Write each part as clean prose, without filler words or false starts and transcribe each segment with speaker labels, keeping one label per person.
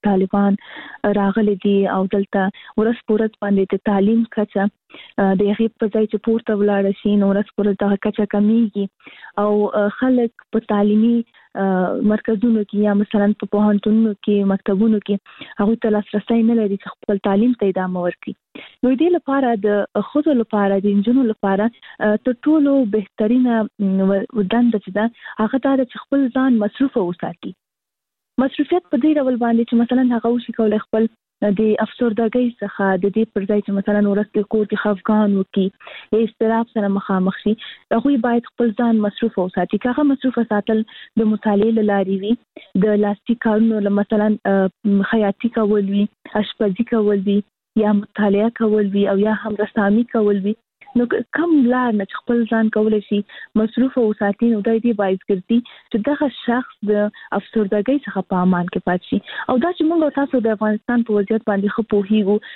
Speaker 1: طالبان راغلي دي او دلته ورس پورت باندې د تعلیم کچه د هغې په ځای چې پورته ولاړ شي نو ورس پورت دغه کچه کمیږي او خلک په تعلیمي مرکزونو کې یا مثلا په پوهنتونونو کې مکتبونو کې هغه ته لاسرسي نه لري چې خپل تعلیم ته ادامه ورکړي. نو دې لپاره د خود لپاره د انجونو لپاره تر ټولو بهترینه ودانده چې ده هغه دا چې خپل ځان مصروف وساتي. مصروفیت په دې ډول باندې چې مثلا هغه وشي کولای خپل د افسردګۍ څخه د دې پر ځای چې مثلا ورسته کور کې خفګان وکي یا اضطراب سره مخامخ شي هغه باید خپل ځان مصروف وساتي. هغه مصروف ساتل د مطالعې لاري وي د لاسي کارونو مثلا خیاطي کول وي اشپزي کول وي یا مطالعه کول وي او یا هم رسامي کول وي. نو کوم لار نه خپل ځان کولای شي مصروف وساتي نو د دې باعث ګرځي چې دغه شخص د افسردګۍ څخه په امان کې پاتې شي. او دا چې موږ تاسو د افغانستان په وضعیت باندې خو پوهیږو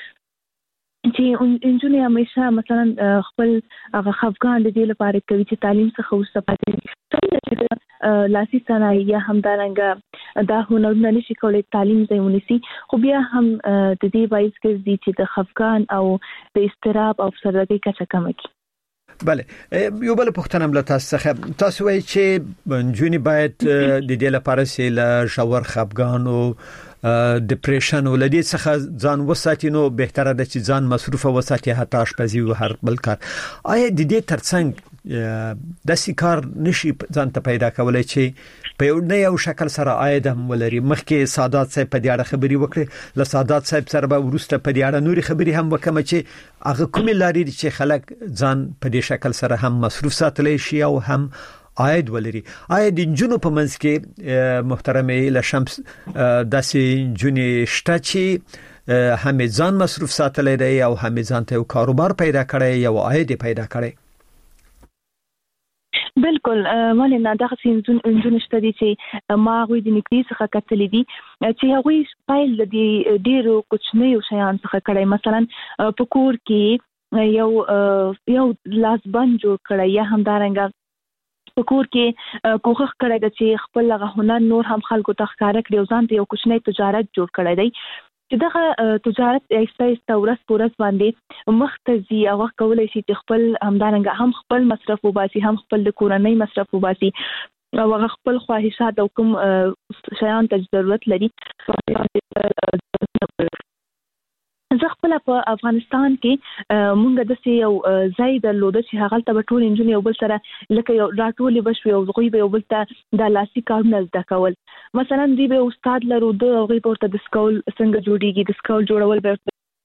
Speaker 1: چې انجونې همیشه مثلا خپل هغه خفګان د دې لپاره کوي چې تعلیم څخه وروسته پاتې شي لاسي صنایع یا همدارنګه دا هنرونه نشي کولای تعلیم ځای ونیسي خو بیا هم د دې باعث ګرځي چې د خفګان او د اضطراب او افسردګۍ کچه کمه کړي.
Speaker 2: بله یو بل پوښتنه هم له تاسو څخه تاسو وایي چې انجونې باید د دې لپاره چې له ژور خفګان او ډیپریشن ولدي څخه ځان وساتي نو بهتره ده چې ځان مصروف وساتي حتی آشپزي او هر بل کار. آیا د دې ترڅنګ د سکار نشي ځان ته پیدا کولای چې په یو شکل سره عاید هم ولري؟ مخکې سادات صاحب په دې اړه خبري وکړه، له سادات صاحب سره به ورسته په دې اړه نوري خبري هم وکم چې هغه کومې لارې چې خلک ځان په دې شکل سره هم مصروف ساتلی شي او هم عاید ولري. آیا د جنونو په منځ کې محترمه له شمس داسې جنې شته چې هم ځان مصروف ساتلی دی او هم ځان ته یو کاروبار پیدا کړی یو عاید پیدا کړی؟
Speaker 1: بالکل ولې نه دغه انجون شته دي چې ما غوي د نکړې څخه کتلې دي چې هغه پایل د ډیرو کوچنیو شیان څخه کړی. مثلا په کور کې یو لاسبند جوړ کړی یا همدارنګه په کور کې کوښښ کړی دی چې خپل هغه هنر نور هم خلکو ته ښکاره کړي او ځان ته یو کوچنی تجارت جوړ کړی دی چې دغه تجارت ایسته ورځ په ورځ باندې مختزي او کولای شي چې خپل همدارنګه هم خپل مصرف وباسي هم خپل د کورنۍ مصرف وباسي او هغه خپل خواهشات او کوم شیان ته ضرورت لري. زه خپل په افغانستان کې مونږ د یو ځای درلوده چې هغه ته ټول انجونې یو بل سره لکه یو راټولې بشوي او غوي به یو بل ته د لاسي کارونه زده کول. مثلا دی به استاد لرو د غوي ورته د سکول څنګه جوړیږي د سکول جوړول به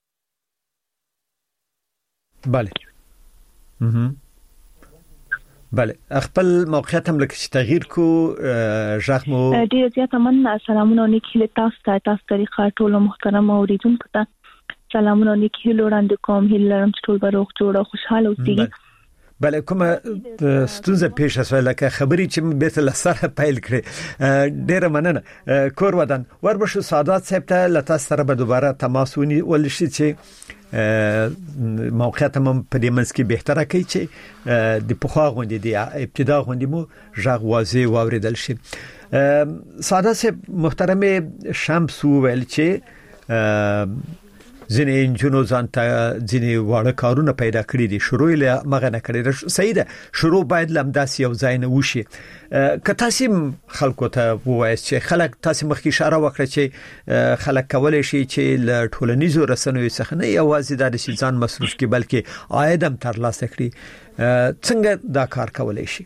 Speaker 2: بله خپل موقعیت هم لکه چې تغییر کو ژغ مو
Speaker 1: ډیر زیاته مننه. سلامونه نیکی له تاسو طریقه ټول محترم اوریدونکو ته سلامونه نیکی وړاندې کوم. هیله لرم چې ټول به روغ جوړ او خوشاله اوسئ.
Speaker 2: بله کومه ستونزه پیښه شوه لکه خبري چې به تل سره پیل کړې ډیره مننه. کور ودان وربشو سادات صاحب ته له تاسو سره به دوباره تماس ونیول شي چې موقعیت هم په دې منځ کې بهتره کوي چې د پخوا غونډې د ابتدا غونډې مو ژغ واضح واوریدل شي. سادات صاحب محترمه شمس ویل چې ځینې انجونو ځان ته ځینې واړه کارونه پیدا کړي دي شروع یې مغه نه کړي. صحیح ده شروع باید لمداسي او ځای نه وشي. که تاسو خلکو ته وایي چې خلک تاسو مخکې اشاره وکړه چې خلک کولای شي چې له ټولنیزو رسنیو څخه نه یوازې د ځان مصروف کړي بلکې عاید هم ترلاسه کړي، څنګه دا کار کولای شي؟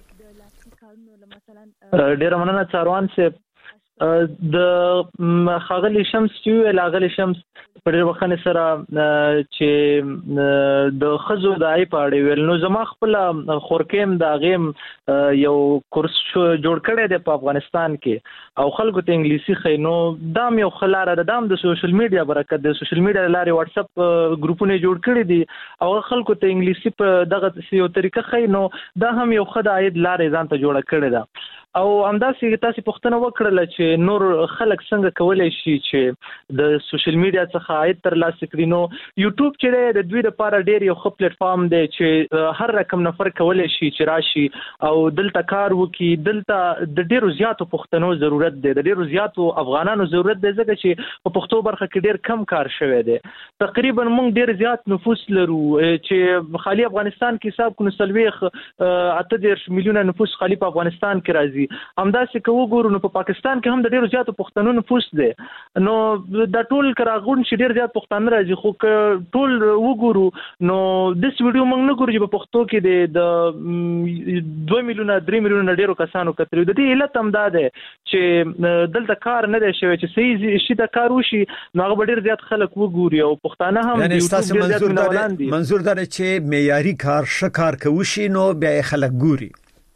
Speaker 3: ډیر مننه څاروان صاحب. د خاغلی شمس چې لاغلی شمس په ډېر وخت سره چې د خزو د ای پاړې ویل نو زما خپل خورکیم د غیم یو کورس جوړ کړی دی په افغانستان کې او خلکو ته انګلیسي خینو دام یو خلاره دام د سوشل میډیا برکت د سوشل میډیا لارې واتس اپ ګروپونه جوړ کړي دي او خلکو ته انګلیسي په دغه یو طریقه خینو دا هم یو خدای عاید لارې ځان ته جوړ کړی دا او همداسې تاسو پوښتنه وکړه چې نور خلک څنګه کولای شي چې د سوشل میډیا څخه عاید ترلاسه کړي. نو یوټیوب چې د دوی لپاره ډېر یو ښه پلیټ فارم دی چې هر رقم نفر کولای شي چې راشي او دلته کار وکړي. دلته د ډېرو زیاتو پښتنو ضرورت دی، د ډېرو زیاتو افغانانو ضرورت دی، ځکه چې په پښتو برخه کې ډېر کم کار شوی دی. تقریبا موږ ډېر زیات نفوس لرو چې خالي افغانستان کې حساب کو 38 میلیونه نفوس خالي په افغانستان کې راځي. همداسې که وګورو نو په پاکستان کې هم د ډیرو زیاتو پښتنو نفوس دی. نو د ټول کراغون چې ډیر زیات پښتانه راځي، خو که ټول وګورو نو د ویډیو موږ نه ګورو چې په پښتو کې د 2 میلیونه 3 میلیونه ډیرو کسانو کتري. د دې علت هم دا ده چې دلته کار نه دی شوی چې صحیح شي د کار وشي، نو هغه ډیر زیات خلک وګوري او پښتانه هم
Speaker 2: یعنی تاسو منظور دا چې معیاري کار شکار کوي نو بیا خلک ګوري.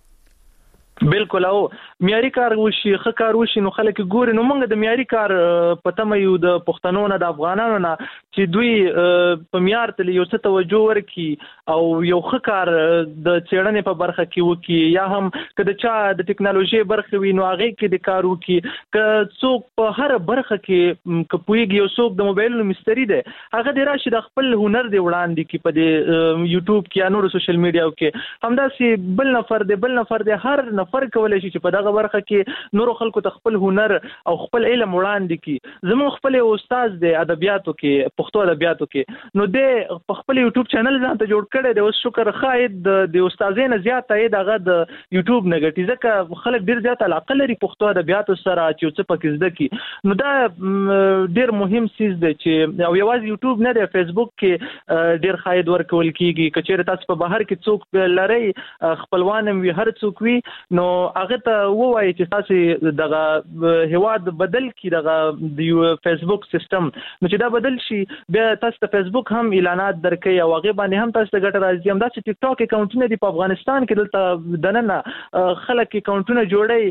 Speaker 3: بالکل، او معیاري کار وشي، ښه کار وشي نو خلک ګوري. نو موږ د معیاري کار په تمه یو د پښتنو نه د افغانانو نه چې دوی په معیار ته یو څه توجه ورکړي او یو ښه کار د څېړنې په برخه کې وکړي، یا هم که د چا د ټکنالوژي برخه وي نو هغه کې د کار وکړي. که څوک په هر برخه کې کپويږي، یو څوک د موبایل مستری دی، هغه د راشي د خپل هنر دی وړاندې کې په د یوټیوب کې یا نور سوشل میډیا کې. همداسې بل نفر دی هر فرق کولای شي چې په دغه برخه کې نور خلکو ته خپل هنر او خپل علم وړاندې کړي. زموږ خپل استاد دی ادبیاتو کې، پښتو ادبیاتو کې، نو د خپل یوټیوب چینل ځان ته جوړ کړی دی. اوس شکر خاید د استادین زیات ته دغه د یوټیوب نه ګټي، ځکه خلک ډیر زیات علاقه لري پښتو ادبیاتو سره چې څه پکې زده کی. نو دا ډیر مهم چیز دی چې او یوازې یوټیوب نه دی، فیسبوک کې ډیر خاید ورکول کیږي. کچېره تاسو په بهر کې څوک لري خپلوان وي، هر څوک وي، نو هغه ته وایي چې تاسو دغه هواد بدل کی دغه د فیسبوک سیستم، نو چې دا بدل شي بیا تاسو ته فیسبوک هم اعلانات درکې او هغه باندې هم تاسو ته ګټه راځي. هم دا چې ټیک ټاک اکاونټونه دی په افغانستان کې دلته دننه خلک اکاونټونه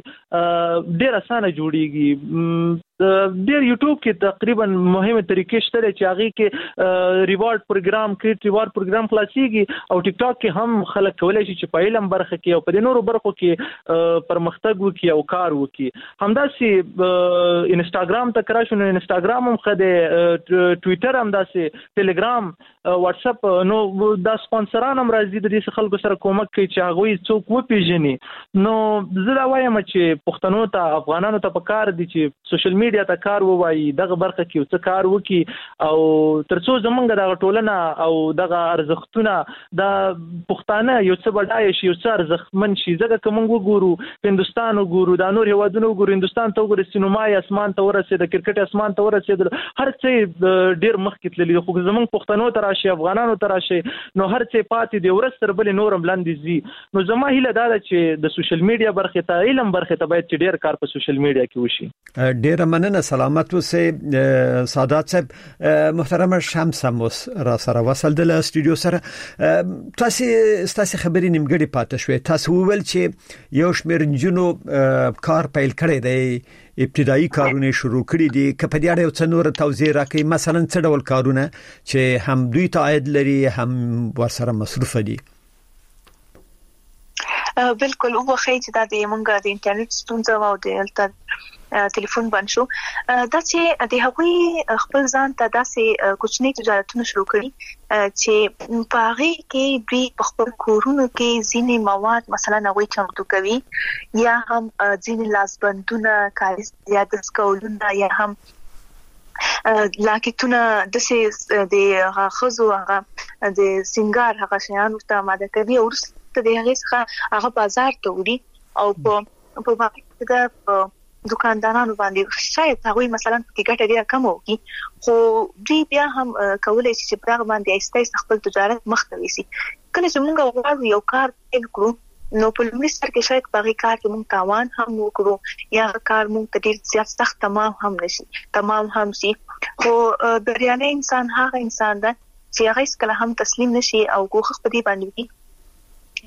Speaker 3: جوړي ډیر اسانه جوړیږي. ډیر یوټیوب کې تقریبا مهمه طریقې شته چې هغه کې ریوارډ پروګرام کریټ ریوارډ پروګرام خلاصيږي، او ټیک ټاک کې هم خلک کولای شي چې په علم برخه کې او په نورو برخو کې پرمختګ وکړي او کار وکړي. همداسې انستګرام ته کراشو، نو انستګرام هم خده، ټوئیټر هم داسې، ټلګرام، واتس اپ، نو دا سپانسران هم راځي د دې خلکو سره کومک کوي چې هغه څوک وپیژني. نو زه دا وایم چې پښتنو ته افغانانو ته پکار دي چې سوشل میډیا ته کار ووایي، دغه برخه کې څه کار وکړي، او ترڅو زمونږ دغه ټولنه او دغه ارزښتونه د پښتانه یو څه بډای شي، یو څه ارزښتمن شي. ځکه که موږ وګورو هندستان وګورو، دا نور هیوادونه وګورو، هندستان ته وګورو سینمای اسمان ته ورسېد، کرکټ اسمان ته ورسېد، هر څه ډیر مخکې تللی. خو زمونږ پښتنو ته راشي، افغانانو ته راشي، نو هر څه پاتې دی، ورځ تر بلې نورم لاندې ځي. نو زما هیله دا ده چې د سوشل میډیا برخه ته، علم برخه ته باید ډیر کار په سوشل میډیا کې وشي.
Speaker 2: ډیر مننه، سلامت اوسئ سادات صاحب. محترم شمس موس را سره وصل د استودیو سره. تاسو خبرې نیمګړې پاتې شوې. تاسو وویل چې یو شمېر نجونو کار پیل کړی دی، ابتدایي کارونه شروع کړي دي. که په دې اړه یو څه نور توضیح راکړئ، مثلا څه ډول کارونه چې هم دوی ته عاید لري هم ورسره مصرف دي؟
Speaker 4: بالکل، او خو چې دا د مونږه د انټرنیټ ستونزه او د ټلیفون بند شو، دا چې د هغوی خپل ځان ته داسې کوچني تجارتونه شروع کړي چې په هغه کې دوی په خپل کورونو کې ځینې مواد مثلا هغوی چمتو کوي، یا هم ځینې لاسبندونه، کالیز یا دستکولونه، یا هم لاکټونه د خزو هغه د سنگار هغه شیان ورته آماده کوي، او وروسته د هغې څخه هغه بازار ته وړي او په باقي د دکاندارانو باندې شاید هغوی مثلا کې ګټه ډیره کم وکړي، خو دوی بیا هم کولای شي چې په هغه باندې آهسته خپل تجارت مخته ویسي. کله چې موږ غواړو یو کار پیل کړو، نو په لومړي سر کې شاید په هغه کار کې موږ تاوان هم وکړو، یا کار موږ ته ډیر زیات سخت تمام هم شي. خو بریالی انسان هغه انسان ده چې هغه هیڅکله هم تسلیم نشي او کوښښ په دې باندې وکړي چې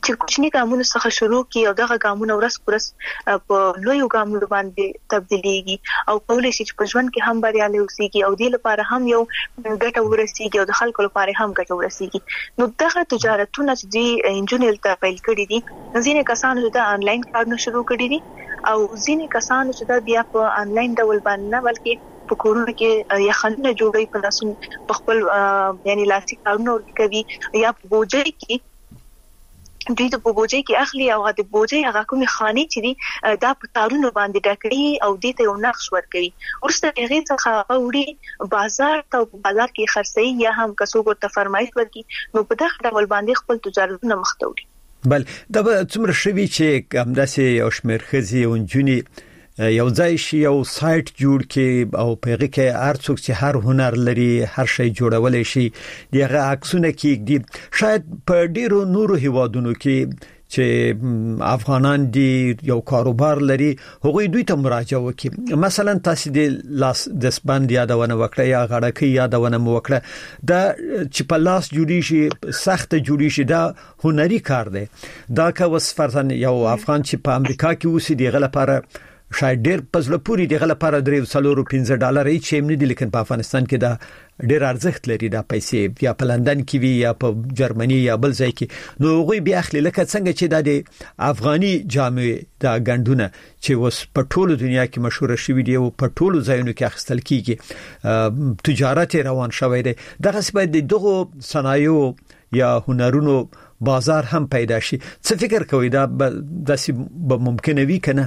Speaker 4: چې کوچني ګامونو څخه شروع کی او دغه ګامونه ورس پرس په لوی ګامونو باندې تبدیليږي او کولای شي چې په ژوند کې هم بریالي اوسيږي او د لپاره هم یو ګټه ورسیږي او د خلکو لپاره هم ګټه ورسیږي. نو دغه تجارتونه چې انجینر ته پیل کړی دي ځینې کسانو د انلاین کارونه شروع کړی دي او ځینې کسانو چې دا بیا په انلاین ډول باندې نه بلکې په کورونو کې یا خلونه جوړوي په لاسونو په خپل یعنی لاسي کارونه کوي یا په بوجي کې دوی د بوجي کې اخلي او د بوجي هغه کومي خاني چې دي دا په تارونو باندې ډکړي او د ته یو نقش ورکوي ورسته هغه څخه وړي بازار ته بازار کې خرڅي یا هم کسو ورته فرمایش ورکړي نو په دغه ډول باندې خپل تجارتونه مختوري.
Speaker 2: بل دا څومره شوي چې همداسې یو شمېر ښځې او نجونې یو ځای شي یو سایت جوړ کې او په هغه کې هر څوک چې هر هنر لري هر شی جوړولای شي دغه عکسونه کې شاید په ډیرو نورو هیوادونو کې چې افغانان دي یو کاروبار لري هغوی دوی ته مراجعه وکړي مثلا تاسو د لاس د سپاند یادونه وکړه یا غړکې یادونه وکړه دا چې په لاس جوړی شي سخت جوړی شي دا هنري کار دی دا که وس فرضاً یو افغان چې په امریکا کې اوسي دی غل لپاره شاید ډیر پزله پوری دی غل لپاره $3.15 چې هم نه دي لیکن په افغانستان کې دا ډیر ارزښت لري دا پیسې یا په لندن کې وي یا په جرمني یا بل ځای کې نو غوي بیا اخلي لکه څنګه چې د افغاني جامع دا غندونه چې وس په ټولو دنیا کې مشهور شوی دی او په ټولو ځایونو کې اخیستل کیږي تجارت روان شوی دی دغه سبب دغه صنایع یا هنرونو بازار هم پیدا شي څه فکر کوي دا داسې ممکن وي کنه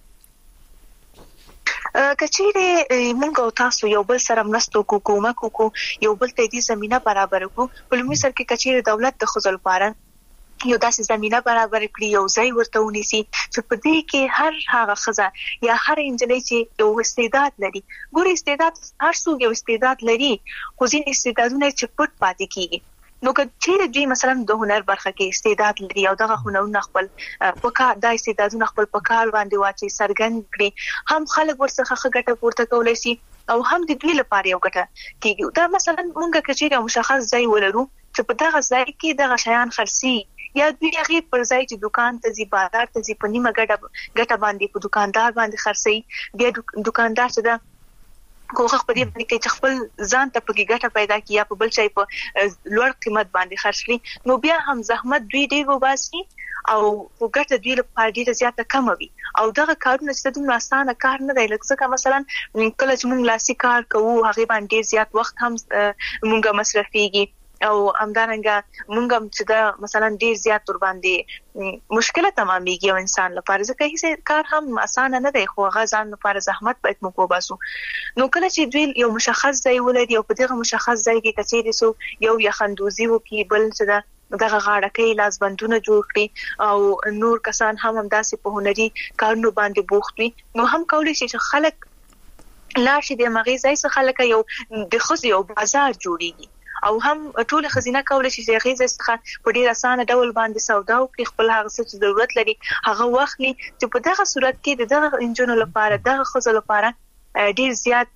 Speaker 4: کچېره موږ او تاسو یو بل سره مرستو کومک کو یو بل ته دې زمينه برابر کو په لومړي سر کې کچېره دولت د خزل لپاره یو داسې زمينه برابر کړی یو ځای ورته ونیسي چې په دې کې هر هغه خزه یا هر انجلۍ چې یو استعداد لري ګور استعداد هر څوک یو استعداد لري خو ځین استعدادونه چې پټ پاتې کیږي نو کچېره دوی مثلا د هنر برخه کې استعداد لري او دغه هنرونه خپل پکا د استعدادونه خپل پکار باندې واچي سرګن کړي هم خلک ورڅخه خګټه پورته کولای شي او هم د دوی لپاره یو ګټه کیږي دا مثلا مونږ کچېره مشخص ځای ولرو چې په دغه ځای کې دغه شیان خرڅي یا دوی هغه پر ځای چې دکان ته زی بازار ته زی په نیمه ګټه باندې په دکاندار باندې خرڅي بیا دکاندار چې دا کوخه په دې باندې چې خپل ځان ته پکې ګټه پیدا کیه په بل شي په لوړ قیمت باندې خرڅي نو بیا هم زحمت دوی ډیر وباسي او وګټه دوی لپاره ډیره زیاته کم وي او دغه کارونه چې دومره اسانه کار نه دی لکه مثلا کله چې موږ لاسي کار کوو هغه باندې زیات وخت هم موږ مصرفيږي او همدارنګه موږ هم چې دا مثلا ډیر زیات ور باندې مشکله تمامېږي او انسان لپاره ځکه هیڅ کار هم اسانه نه دی خو هغه ځان لپاره زحمت باید موږ وباسو نو کله چې دوی یو مشخص ځای ولري او په دغه مشخص ځای کې کچېرې سو یو یخندوزي وکي بل څه دا دغه غاړکې لاس بندونه جوړ کړي او نور کسان هم همداسې په هنري کارونو باندې بوخت وي نو هم کولای شي چې خلک لاشي د مغې ځای څخه خلک یو د خزي او بازار جوړيږي او هم ټول خزینه کولای شي چې غیزه څخه په ډیر اسانه ډول باندې سودا او خپل هغه څه ضرورت لري هغه واخلي چې په دغه صورت کې دغه انجن لپاره دغه خزل لپاره ډیر زیات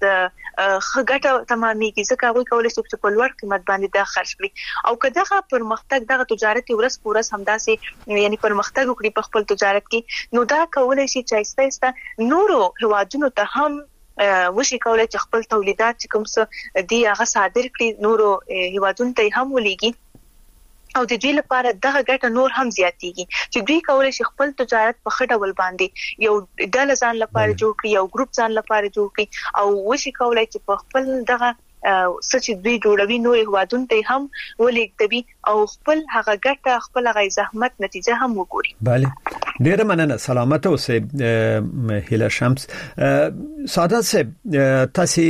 Speaker 4: خګټه تمامېږي ځکه هغه کولای شي چې په لوړ قیمت باندې دا خرج کړي او کداغه پرمختګ دغه تجارت ورس پورس همداسې یعنی پرمختګ وکړي په خپل تجارت کې نو دا کولای شي چې ایسته نورو هوادونو ته هم وشي کولای چې خپل تولیدات چې کوم څه دی هغه صادر کړي نورو هیوادونو ته هم ولېږي او د دوی لپاره دغه ګټه نور هم زیاتېږي چې دوی کولای شي خپل تجارت په خټه ول باندې یو ډله ځان لپاره جوړ کړي یو ګروپ ځان لپاره جوړ کړي او وشي کولای چې په خپل دغه سچ دوی جوړوي نور هیوادونو ته هم ولېږدوي او خپل هغه ګټه خپل هغه زحمت نتیجه هم وګوري.
Speaker 2: بله ډیره مننه سلامت اوسئ هیله شمس ساده صاحب تاسو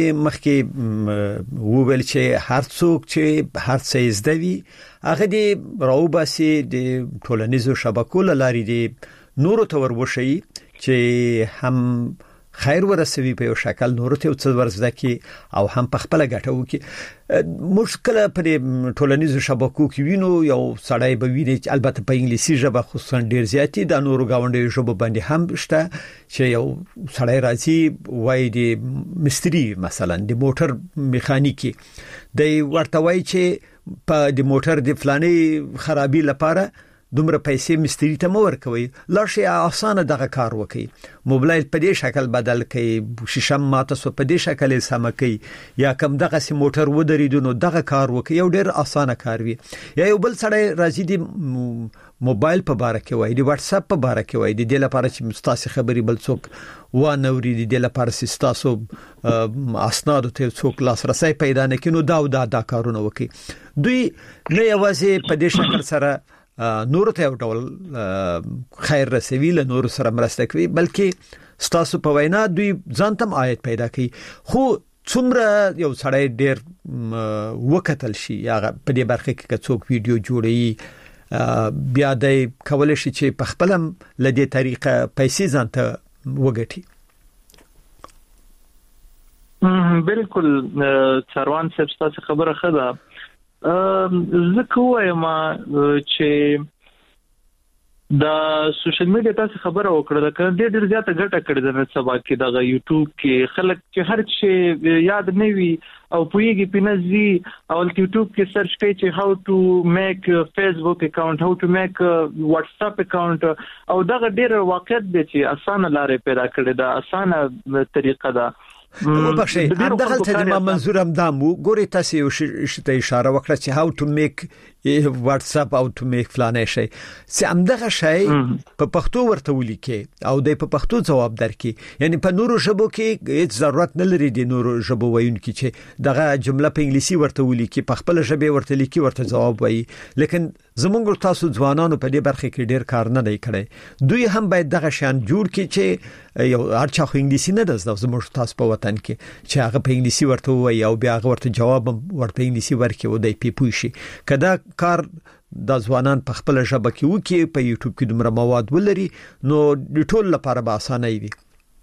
Speaker 2: مخکې وویل چې هر څوک چې هر څه زده وي هغه دی راوباسي د ټولنیزو شبکو لاري دی نور ته وروشي چې هم خیر ورسوي په یو شکل نور ته څه ورزده کی او هم په خپل ګټو کې مشکله پر ټولنیزو شبکو کې وینو یو سړی به ویني البته په انګلیسي ژبه خصوصا ډیر زیاتی د نورو گاونډي ژبه باندې هم شته چې یو سړی راځي وای دی مستری مثلا د موټر میخانیکی د ورته وای چې په د موټر د فلاني خرابي لپاره دومره پیسې مستری ته مور کوي لاشه اسانه دغه کار وکي موبایل په دې شکل بدل کړي شیشم ماته سو په دې شکل سم کړي یا کوم دغه سي موټر ودرېدو نو دغه کار وکي یو ډېر اسانه کار وي یا یو بل سړی راځي دی موبایل په باره کې وای دی واتس اپ په باره کې وای دی د لپاره چې مستاسي خبري بل څوک و نوري دی د لپاره سستاسو اسناد ته څوک لاسرسي پیدا نه کینو دا کارونه وکي دوی نه یوازې په دې شکل سره نور ته ډول خیر رسوي له نور سره مرسته کوي بلکې ستاسو په وینا دوی ځانتم آیت پیدا کوي خو څومره یو سړی ډېر وکتل شي یا په دې برخه کې څوک ویډیو جوړي بیا د کولای شي چې په خپل لدی طریقه پیسې ځانته وګټي
Speaker 3: بالکل څاروان صاحب تاسو خبره خده زه وایم چې دا سوشل میډیا تاسو خبره وکړه دا ډېر زیاته ګټه کړې ده نن سبا کې دا یوټیوب کې خلک چې هر څه یاد نه وي او پویږي پینځي او یوټیوب کې سرچ کوي چې how to make Facebook account how to make WhatsApp account او دا ډېر واقعیت دی چې اسانه لارې پیدا کړې ده اسانه طریقه ده
Speaker 2: وبخښئ همدغه ته ما منظور هم دامو ګوري تاسو یو شته اشاره وکړه چې how to make WhatsApp او to make فلانه شي چې همدغه شی په پښتو ورته ولیکي او د په پښتو جواب درکې یعنی په نورو ژبو کې هیڅ ضرورت نه لري د نورو ژبو وایونکو چې دغه جمله په انګلیسي ورته ولیکي په خپل ژبه ورته لیکي ورته جواب وایي لیکن زمونږ تاسو ځوانانو په دې برخه کې ډیر کار نه دی کړی دوی هم باید دغه شان جوړ کړي چې یو هرچا خو انګلیسي نه دز زموږ تاسو په وطن کې چې هغه په انګلیسي ورته وایي او بیا هغه ورته جواب ورته انګلیسي ورکړي او دای پی شي کدا کار د ځوانان په خپل ژبه کې وکي په یوټیوب کې دومره مواد ولري نو د ټول لپاره به اسانه وي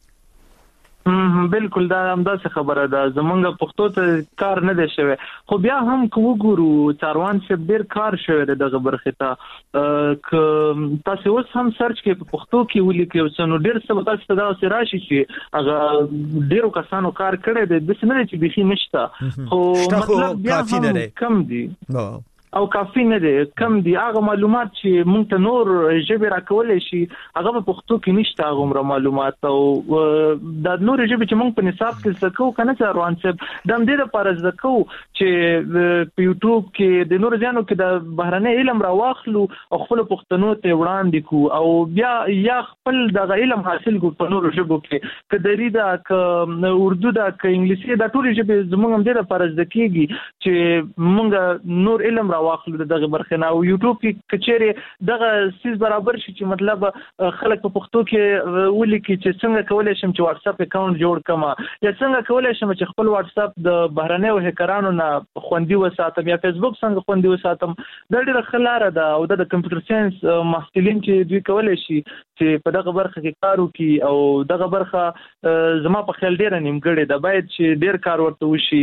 Speaker 3: بالکل دا همداسې خبره ده زمونږ پښتو ته کار نه دی شوی خو بیا هم کو ګورو څاروان چې ډیر کار شوی دغه برخه ته ک تاسو اوس هم سرچ کې په پښتو کې ولیکئ او نو ډیر څه تاسو دا اوس راشي چې هغه ډیرو کسانو کار کړی دی د سمره چې بيخي نشته خو مطلب بیا هم کم دي او کافي نه دي کم دي هغه معلومات چې مونږ ته نور ژبه راکولې شي هغه په پښتو کې نشته هغه معلومات او د نور ژبه چې مونږ په نصاب کې زکو کنه څاروان صاحب د دې لپاره زکو چې په یوټیوب کې د نور ځانو کې د بهرنۍ علم راواخلو او خپل پښتنو ته وړاندې کو او بیا یا خپل د علم حاصل کو په نور ژبو کې کدري دا ک اردو دا ک انګلیسي دا ټول ژبه زموږ هم د لپاره زکیږي چې مونږ نور علم واخلو دغه برخه نه او یوټیوب کې کچېره دغه سیس برابر شي چې مطلب خلک په پښتو کې ولیکي چې څنګه کولای شم چې واتس اپ اکاونټ جوړ کما یا څنګه کولای شم چې خپل واتس اپ د بهرنیو هکرانو نه خوندي وساتم یا فیسبوک څنګه خوندي وساتم دا ډیره خلاره ده او د کمپیوټر ساينس محصلین چې دوی کولای شي چې په دغه برخه کې کار وکړي او دغه برخه زما په خیال ډیره نیمګړې ده باید چې ډیر کار ورته وشي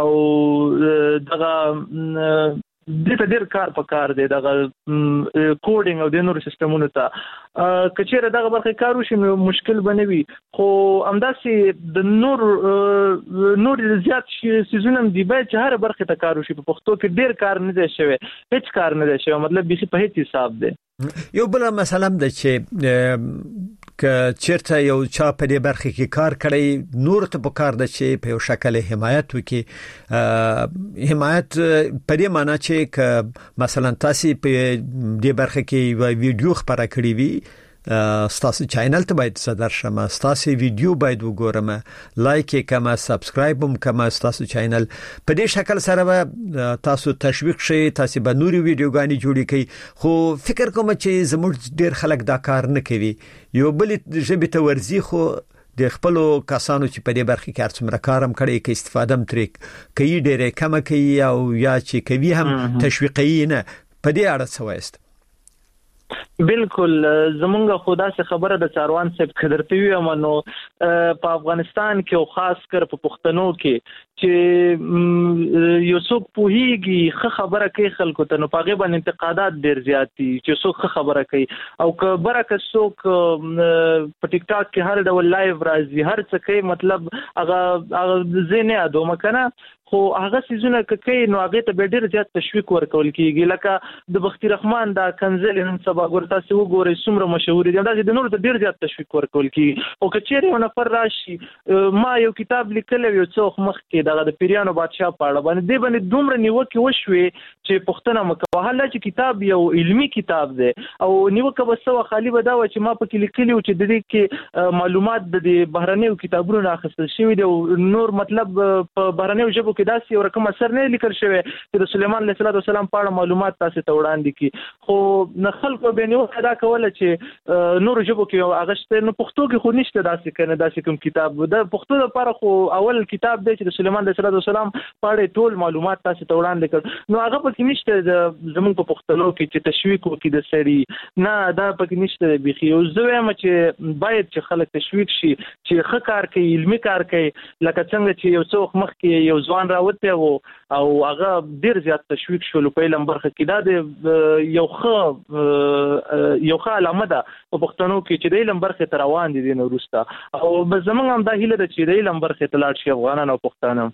Speaker 3: او دغه دته ډیر کار پکار دی دغه کوډینګ او د نور سیستمونو ته کچېره دغه برخه کار وشي مشکل بنوي خو همداسې د نور زیات سيزونه دی باید چې هر برخه ته کار وشي په پښتو کې ډیر کار نه دی شوی هیڅ کار نه دی شوی مطلب به په هیڅ حساب دی
Speaker 2: یو بل مثلا د چې ک چیرته یو چا په دې برخه کې کار کړی نور ته په کار د چې په یو شکل حمایت وکي حمایت په دې معنی چې ک مثلا تاسو په دې برخه کې ویډیو خبره کړی وي ستاسو چینل ته باید صدر شمه ستاسو ویډیو باید وګورم لایک کما سبسکرایب هم کما ستاسو چینل په دې شکل سره تاسو تشویق شي تاسو به نوري ویډیوګانی جوړی کی خو فکر کوم چې زموږ ډیر خلک دا کار نه کوي یو بل ژبه ته ورزي خو د خپل کسانو چې په دې برخه کې ارڅومره کارم کړي کې استفاده مترک کوي ډیره کم کوي او یا چې کوي هم تشویقي نه په دې اړه څه وایست
Speaker 3: بالکل زمونږ خدا سے خبره د څاروان صاحب قدرته وي امنو په افغانستان کې او خاص کر په پښتنو کې چې یو څوک پوهیږي خبره کوي خلکو ته نو پاغه باندې انتقادات ډیر زیات دي چې څوک خبره کوي او که برکه څوک په ټیک ټاک کې هر ډول لایو راځي هر څه کوي مطلب هغه زینه ادو مکنه خو هغه سيزونه کوي نو هغه ته ډیر زیات تشویق ورکول کیږي لکه د بختي رحمان دا کنزل نن سبا ګورتا سی وګوري څومره مشهور دي دا د نور ته ډیر زیات تشویق ورکول کیږي او کچېره یو نفر راشي ما یو کتاب لیکلی یو څوک مخ کې د پیریانو بادشاہ پاړه باندې دی باندې دومره نیوکه وشوي چې پښتنه مکوه هله چې کتاب یو علمی کتاب دی او نیوکه بسوه خالی به دا و چې ما پکې لیکلی او چې د دې کې معلومات د بهرنیو کتابونو اخیستل شوی دی نور مطلب په بهرنیو ژبو کې داسې یو رقم اثر نه لیکل شوی چې د سليمان عليه السلام په اړه معلومات تاسو ته وړاندې کی خو نه خلکو به نیوکه دا کوله چې نور ژبو کې هغه شته نو پښتو کې خو نشته داسې کنه داسې کوم کتاب د پښتو لپاره خو اول کتاب دی چې د سليمان عليه السلام په اړه ټول معلومات تاسو ته وړاندې کړ نو هغه پکې نشته زموږ په پښتنو کې چې تشویق وکړي د سړي نه دا پکې نشته بيخي او زه وایم چې باید چې خلک تشویق شي چې ښه کار کوي علمي کار کوي لکه څنګه چې یو څوک مخ کې یو ځوان راوته وو او هغه ډیر زیات تشویق شول په لمبرخه کې دا د یو ښه علامه ده په پښتنو کې چې د لمبرخه تر روان دي نو روستا او زمونږ هم دا هیله ده چې د لمبرخه تلاړ شي افغانان او پښتانه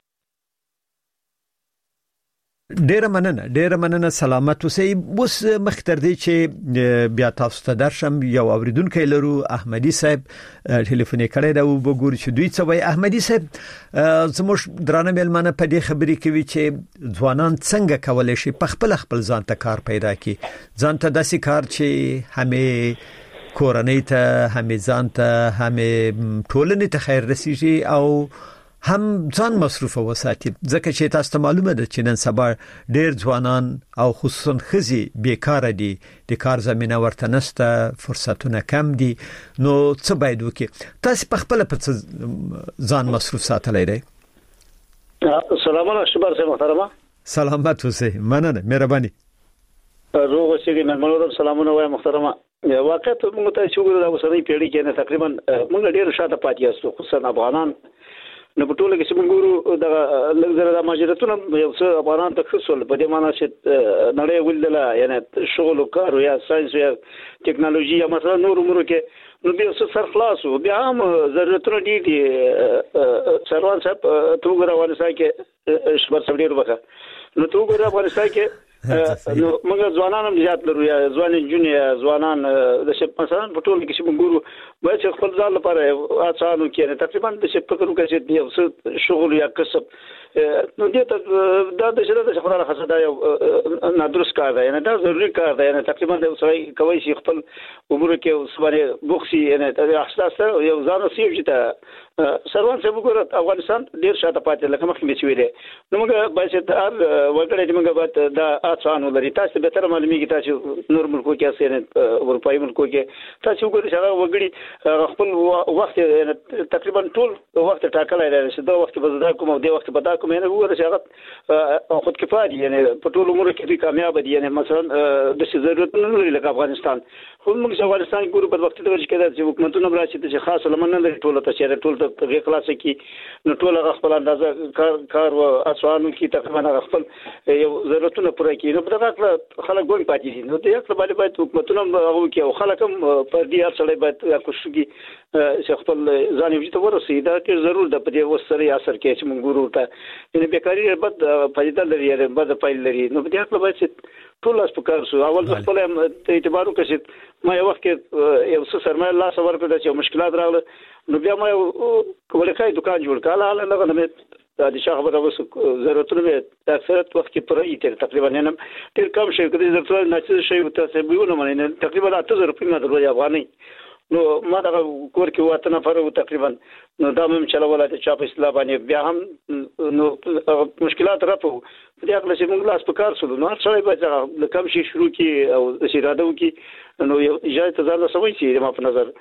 Speaker 2: ډیر مننه سلامت اوسئ اوس مختر دی چې بیا تاسو ته درشم یو اوریدونکو لرو احمدی صاحب ټلیفون کړی دا وګورئ چې دوی څه وایي احمدی صاحب زموږ درانه ملمنه په دې خبرې کوي چې ځوانان څنګه کولای شي په خپل ځان ته کار پیدا کړي ځان ته داسې کار چې همې کورنۍ ته همې ځان ته همې ټولنې ته خیر رسیږي او هم ځان مصروف وساتي ځکه چې تاسو ته معلومه ده چې نن سبا ډېر ځوانان او خصوصا ښځې بیکاره دي د کار زمينه ورته نشته فرصتونه کم دي نو څه باید وکړي تاسو په خپل ځان مصروف ساتلای دی
Speaker 5: السلام علیکم شبر سے محترمه
Speaker 2: سلامت اوسئ مننه مهرباني
Speaker 5: روغ اوسئ مېلمنو ته سلامونه وایم محترمه واقعیت موږ ته چې وګورو دا اوسنۍ پیړۍ کې نه تقریبا موږ ډېر شاته پاتې یو خصوصا افغانان نو په ټوله کې چې موږ ګورو دا لږ د ماجرتونه یو څه افغانان ته خصوصا په دې معنی چې نړۍ ولله یعنی شغل او کار یا ساينس یا ټکنالوژي یا مثلا نور امور کې نو بیا څه سر خلاص او بیا هم ضرورتونه دي سروان صاحب تو ګره افغانستان کې شبر سړي وبخه نو تو ګره افغانستان کې نو موږ ځوانان هم زیات لرو یا ځوان جونیا ځوانان د شپ مثلا په ټول کې چې موږ ګورو باید چې خپل ځان لپاره اڅانو کې تقریبا د شپ فکر وکړي چې یو شغل یا کسب نو دې ته دا د شرط څخه خبره خاصه دا یو نادرست کار دی نه دا ضروري کار دی نه تقریبا د وسوي کوي چې خپل امور کې وسواره بوخسي نه احساس یو ځان سیو چې سروان څه وګورئ افغانستان ډیر شاته پاتې لکه مخکې مې ویلې نو موږ باید چې وګړي چې موږ باید دا اڅانو لري تاسو به تر معلومیږي تاسو نور ملکو کې اسنه اروپאי ملکو کې تاسو وګورئ چې هغه وګړي خپل وخت تقریبا ټول وخت ټاکلای دی چې دا وخت به زده کوم او دا وخت به دا کوم نه وګورئ چې هغه خود کفایي یعنی په ټول امور کې کامیاب دي یعنی مثلا د ضرورت نه لري لکه افغانستان خو موږ چې افغانستان ګورو په وخت درجه کې د حکومتونو براشي چې خاص لمن نه لري ټول ته چې ټول ته غي خلاص کی نو ټول خپل اندازه کار او اسوانو کی تقریبا خپل یو ضرورتونه پوره کی نو په دغه خلک ګون پاتې دي نو ته یو باندې باید حکومتونه هغه کی او خلک هم پر دې اړه باید کوشش کی چې خپل ځان یې ته ورسي دا کې ضرور د په دې وسري اثر کې چې موږ ګورو ته یعنی بیکاری بد فائدہ لري یا بد پایل لري نو په دې اړه باید ټول اس په کار شو اول خپل اعتبار وکړي ما یو وخت یو څه سرمایه لا څور کړل چې مشکلات راغله نو بیا ما کولای دکان جوړ کړل هغه نه د شخبره وس ضرورتونه د اکثریت وخت کې پرې تر تقریبا نه تر کم شي کړي ضرورت نه چې شي تاسو به ونه معنی تقریبا 8000 روپۍ ما درلودي افغاني نو ما دا کور کې وته نفر تقریبا نو دا مم چلول ته چا په اسلام باندې بیا هم نو مشکلات راپو په دې اړه چې موږ لاس په کار سولو نو څه به کم شي شروع کی او د شیراده کی نو اجازه ځان سموي چې ما په نظر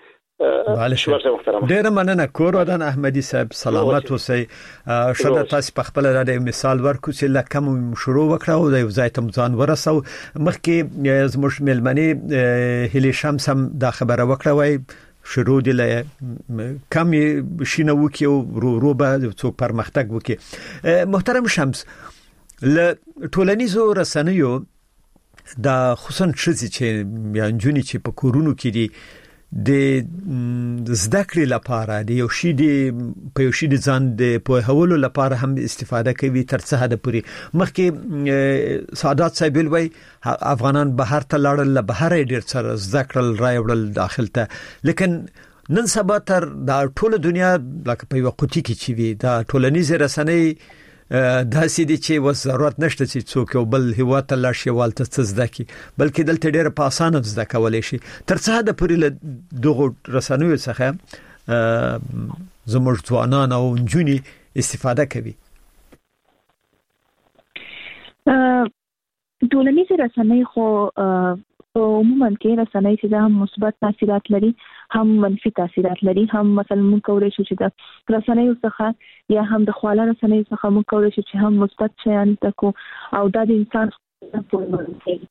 Speaker 2: ډیر مننه کور ودان احمدی صاحب سلامت اوسئ شاده تاسو په خپل د مثال ورکو چې لکم شروع وکړو د یو ځای ته ځان ورسو مخکې زموږ ملمنی هلي شمس هم دا خبره وکړه وای شروع دي له کم شینه وکي او روبه څو پرمختګ وکي محترم شمس له ټولنیزو رسنیو دا خصوصا چې یا جونی چې په کورونو کې دي د زده کړې لپاره د یو شی د ځان د پوهولو لپاره هم استفاده کوي تر څه حد پورې مخکې سعادت صاحب وی افغانان بهر ته لاړل له بهر ډیر سره زده کړل راوړل داخل ته لیکن نن سبا تر د ټوله دنیا لکه په یو قوتي کې چې وي د ټولنیز رسنۍ دا سیدي چې وس ضرورت نشته چې څوک یو بل هیواد ته لاړ شي والته څه زده کی بلکې دلته ډېر په اسانه زده کولای شي تر څه د پورې له دغه رسنیو څخه زموږ ځوانان او نجونې استفاده کوي.
Speaker 1: ټولنیز رسنۍ خو عموما کې رسنۍ چې هم مثبت تاثیرات لري هم منفي تاثیرات لري. هم مثلا موږ کولای شو چې د رسنۍ څخه یا هم د خواله رسنۍ څخه موږ کولای شو چې هم مثبت شیان تکو او د انسان په اړه کوي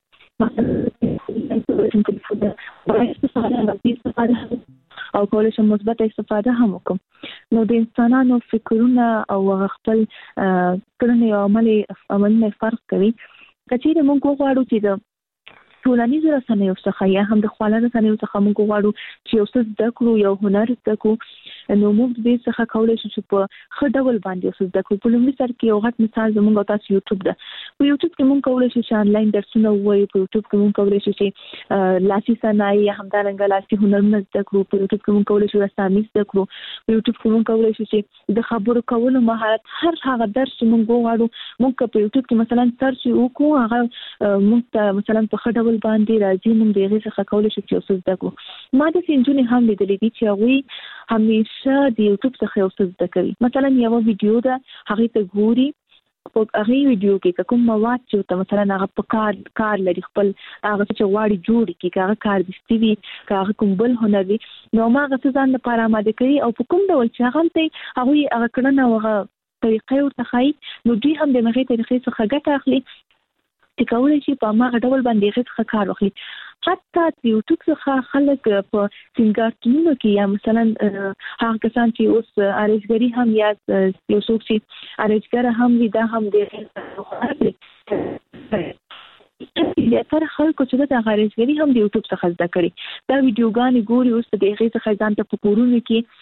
Speaker 1: مثلا او کولای شو مثبت استفاده هم وکړو. نو د انسانانو فکرونه او خپل کړنې او عملونه فرق کوي. کچېره موږ غواړو چې د ټولنیز رسنیو څخه یا هم د خواله رسنیو څخه موږ غواړو چې یو څه زده کړو یو هنر زده کړو نو موږ دې څخه کولای شو چې په ښه ډول باندې یو څه زده کړو. په لومړي سر کې یو غټ مثال زموږ تاسو یوټیوب ده. په یوټیوب کې موږ کولای شو چې انلاین درسونه ووایو. په یوټیوب کې موږ کولای شو چې لاسي صنایع یا همدارنګه لاسي هنرونه زده کړو. په یوټیوب کې موږ کولای شو رسامي زده کړو. په یوټیوب کې موږ کولای شو چې د خبرو کولو مهارت هر هغه درس چې موږ غواړو موږ په یوټیوب کې مثلا سرچ وکړو هغه موږ مثلا په ښه ډول باندې راځي موږ دغه څخه کولای شو چې اوسه زده کړو. ما د سنجونې هم لیدلې دي چې هغه همیشه د یوټیوب څخه اوسه زده کوي. مثلا یو ویډیو ده هغه ته ګوري په هغه ویډیو کې کوم مواد چې ته مثلا هغه په کار لري خپل هغه چې واړی جوړ کی هغه کار دستي وي هغه کوم بل هنر وي نو ما هغه ځان لپاره آماده کوي او په کوم ډول چې هغه ته هغه کړنه هغه طریقې ورته خای نو دوی هم د هغه طریقې څخه ګټه اخلي چې کولای شي په ما غډول باندې هغه کار وکړي. حتی د یوټیوب څخه خلک په سنگارتونو کې یا مثلا هغه کسان چې اوس ارزګری هم یا یو څوک چې ارزګر هم وي دا هم د تر خلکو چې د غریزګری هم د یوټیوب څخه زده کړي دا ویډیوګانې ګوري اوس د هغه څخه ځان ته په کورونو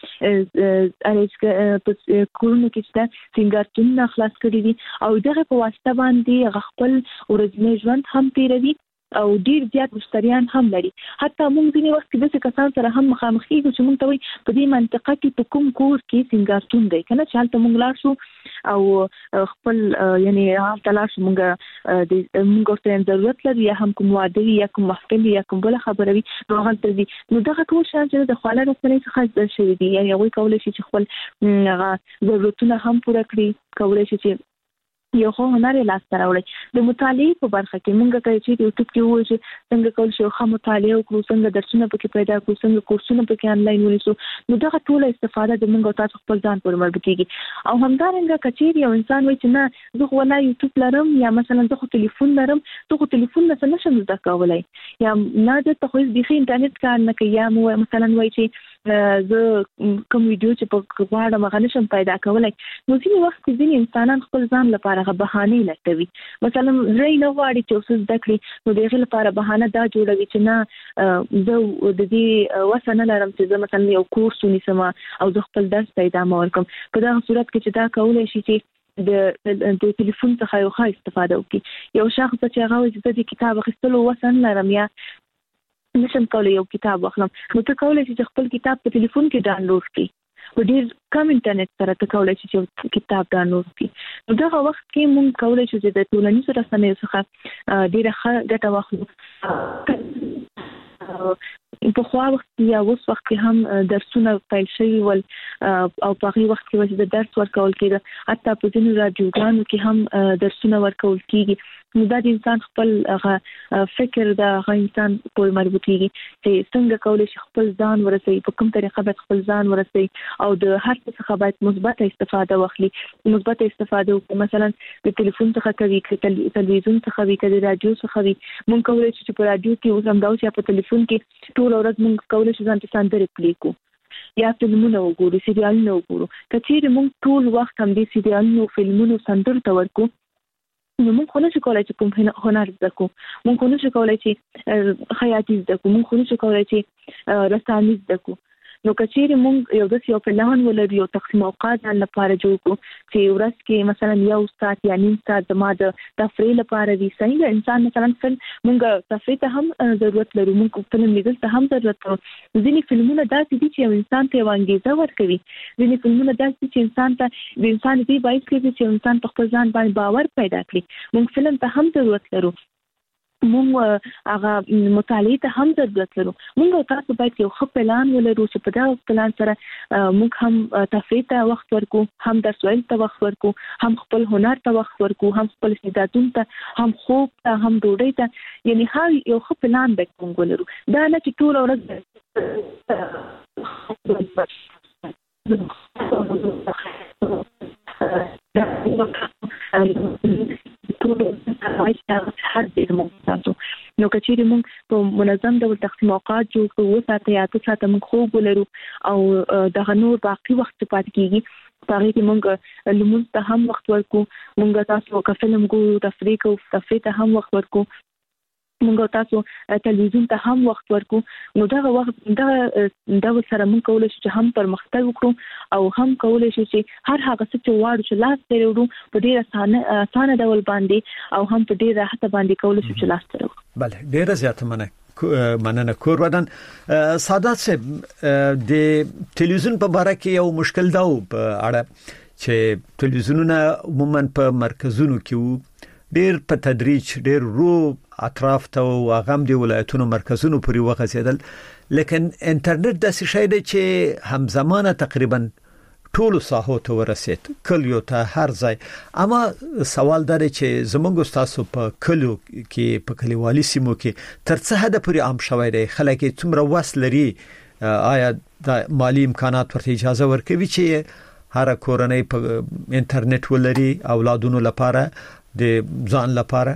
Speaker 1: کې په کورونو کې چې سنگارتون خلاص کړي دي او دغه په واسطه باندې خپل ورځنی ژوند هم تیروي او ډیر زیات مشتریان هم لري. حتی موږ ځینې وخت کې د کسان سره هم مخامخ کیږو چې موږ ته وي په دې منطقه کې په کوم کور کې سنگارتون دی کنه چې حالت موږ لاړ شو او خپل یعنی حالت لاړ شو موږ ورته ضرورت لري یا هم کوم واده یا کوم محفل یا کوم بل خبره وي نو هغه دي نو دغه ټول شان چې د خاله رسنۍ څخه زده شوی دي یعنی هغه کولای شي چې خپل ضرورتونه هم پوره کړي کولای شي چې یو خو هنر لاس ته راوړي. د مطالعې په برخه کې موږ کوي چې یوټیوب کې وایي چې څنګه کول شي خو مطالعه وکړو څنګه درسونه پکې پیدا کړو څنګه کورسونه پکې انلاین ونیسو نو دغه ټول استفاده د موږ تاسو خپل ځان پر مربوط کیږي. او همدارنګه کچېری یو انسان وایي چې نه زه خو نه یوټیوب لرم یا مثلا زه خو ټلیفون لرم زه خو ټلیفون نه نشم زده کولای یا نه د ته خو د انټرنیټ کار نه کوي یا مثلا وایي چې زه کوم ویډیو چې په غواړم هغه نشم پیدا کولای نو ځینې وخت ځینې انسانان خپل ځان لپاره هغه بهانه لټوي. مثلا زه نه غواړم چې اوس زده کړې نو دغه لپاره بهانه دا جوړوي چې نه زه د دې وسنه لرم چې زه مثلا یو کورس ونیسم او زه خپل درس ته ادامه ورکوم. په دغه صورت کې چې دا کولای شي چې د ټلیفون څخه یو ښه استفاده وکړي. یو شخص چې هغه وایي چې کتاب اخیستلو وسن لرم یا نشم کولای یو کتاب واخلم نو ته کولای شي چې خپل کتاب په ټلیفون کې ډاونلوډ کړي په ډیر کم انټرنیټ سره ته کولای شي چې کتاب ډاونلوډ کړي. نو دغه وخت کې موږ کولای شو چې د ټولنیزو رسنیو څخه ډیره ښه ګټه واخلو. په خو وخت یا اوس وخت کې هم درسونه پیل شوي ول او په هغه وخت کې چې د درس ورکول کېده حتی په ځینو رادیوګانو کې هم درسونه ورکول کېږي نو دا د انسان خپل فکر دا هغه انسان په مربوط کېږي چې څنګه کولای شي خپل ځان ورسوي په کوم طریقه باید خپل ځان ورسوي او د هر څه څخه باید مثبت استفاده واخلي. مثبت استفاده وکړي مثلا د ټلیفون څخه کوي تلویزیون څخه وي کله رادیو څخه وي موږ کولای شو چې په رادیو کې اوس هم دا چې په ټلیفون کې ټول ورځ موږ کولای شو ځان ته سندرې پلی کړو یا فلمونه وګورو سریالونه وګورو. کچېرې موږ ټول وخت هم دې سریالونو فلمونو سندرو ته ورکو نو موږ خو نه کولای چې کوم هنر زده کو، موږ خو نه کولای چې خیاطي زده کو، موږ خو نه کولای چې رسامي زده کو. نو کچېری موږ یو پلان ولرو، یو تقسیم اوقات لپاره جوړ کو چې ورځ کې مثلا یو ساعت یا نیم ساعت زما د تفریح لپاره وي. صحیح ده، انسان مثلا موږ تفریح ته هم ضرورت لرو، موږ فلم لیدل ته هم ضرورت لرو. ځینې فلمونه داسې دي چې انسان ته انګیزه ورکوي، ځینې فلمونه داسې دي چې انسان ته د انسان دې باعث کوي چې انسان په خپل ځان باندې باور پیدا کړي. موږ فلم ته هم ضرورت لرو، موږ هغه مطالعه ته هم ضرورت لرو. موږ تاسو باید یو ښه پلان ولرو چې په دا پلان سره موږ هم تفریح ته وخت ورکو، هم درس ویل ته وخت ورکو، هم خپل هنر ته وخت ورکو، هم خپل استعدادونو ته، هم خوب ته، هم ډوډۍ ته. یعنی هر یو ښه پلان باید موږ ولرو. دا نه چې ټول ورځ نو کچېری موږ په منظم ډول تقسیم اوقات جوړ کړو، 7 ساعته یا 8 ساعته موږ خوب ولرو او دغه نور باقي وخت پاتې کیږي په هغه کې موږ لمونځ ته هم وخت ورکو، موږ تاسو که فلم ګورو، تفریح ته هم وخت ورکو، موږ تاسو تلویزیون ته هم وخت ورکو. نو دغه وخت دا سره موږ کولای شو چې هم پرمختګ وکړو او هم کولای شو چې هر هغه څه چې واړو چې لاس ته وړو په ډیر اسانه ډول باندې او هم په ډیر راحت باندې کولای شو چې لاس ته وړو.
Speaker 2: بله، ډیر زیات مننه کور ودان. سادات صاحب، د تلویزیون په باره کې یو مشکل دا و په اړه چې تلویزیونونه عموما په مرکزونو کې ډیر په تدریج ډیر رو اطراف ته او هغه د ولایتونو مرکزونو پورې وغځیدل، لیکن انټرنیټ داسې شی دی چې همزمانه تقریبا ټولو ساحو ته ورسید، کلیو ته، هر ځای. اما سوال دا دی چې زمونږ تاسو په کلیو کې، په کلیوالي سیمو کې تر څه حد پورې عام شوی دی؟ خلک څومره وس لري؟ آیا د مالی امکانات ورته اجازه ورکوي چې هر کورنۍ په انټرنیټ ولري اولادونو لپاره، د ځان لپاره؟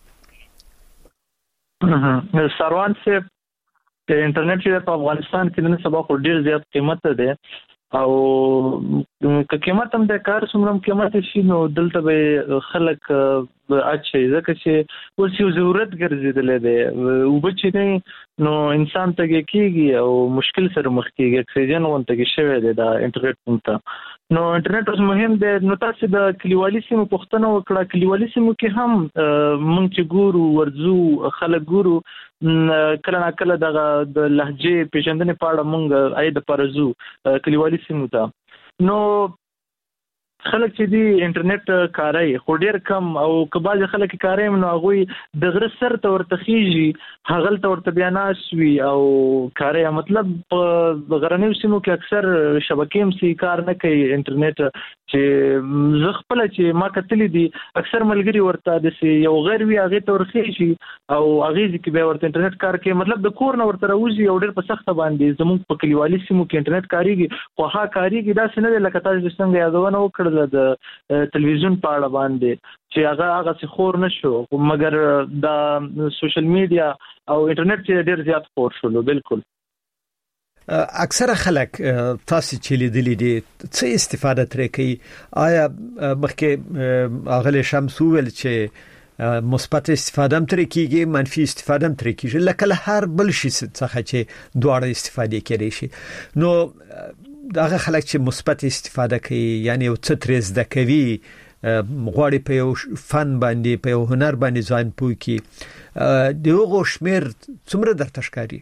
Speaker 3: سروان سے انټرنیټ چې په افغانستان کې نن سبا خو ډیر زیات قیمت ده او که قیمت هم د کار څومره قیمت شي نو دلته به خلک اچي ځکه چې اوس یو ضرورت ګرځیدل دی او بچی نه نو انسان ته کېږي او مشکل سره مخ کېږي. اکسیجن وانته کې شوی دی دا انټرنیټ ته. نو انټرنیټ اوس مهم دی. نو تاسو د کلیوالي سیمو پوښتنه وکړه، کلیوالي سیمو کې هم مونږ چې ګورو ورزو خلک ګورو کله نه کله د لهجې پیژندنې په اړه مونږ اې د پرزو کلیوالي سیمو ته. نو خلک چې دی انټرنیټ کاروي خو ډیر کم او کباز خلک کاروي نو هغه د غره سر ته ورته خيږي، هغه ته ورته بیاناس وی او کاروي. مطلب په غرنیو سیمو کې اکثر شبکې هم سي کار نه کوي انټرنیټ. چې زه خپل چې ما کتلې دي اکثر ملګری ورته د یو غیر وی هغه ته ورخي او هغه ځکه به ورته انټرنیټ کار کوي. مطلب د کور نه ورته راوځي او ډیر په سخت باندې زموږ په کلیوالي سیمو کې انټرنیټ کاریږي خو هغه کاریږي دا څنګه لکه تاسو څنګه یادونه وکړل د تلویزیون په اړه باندې چې هغه څه خور نشو مګر د سوشل میډیا او انټرنیټ چې ډیر زیات خور شول. بالکل
Speaker 2: اکثر خلک تاسو چې لیدلې دي څه استفاده ترې کوي؟ آیا مخکې اغلی شمس ویل چې مثبت استفاده هم ترې کیږي، منفي استفاده هم ترې کیږي، لکه هر بل شي څخه چې دواړه استفاده کوي شي. نو هغه خلک چې مثبت استفاده کوي یعنی یو څه ترې زده کوي، غواړي په یو فن باندې په یو هنر باندې ځان پوي کی، دغه شمیر څومره درته ښکاري؟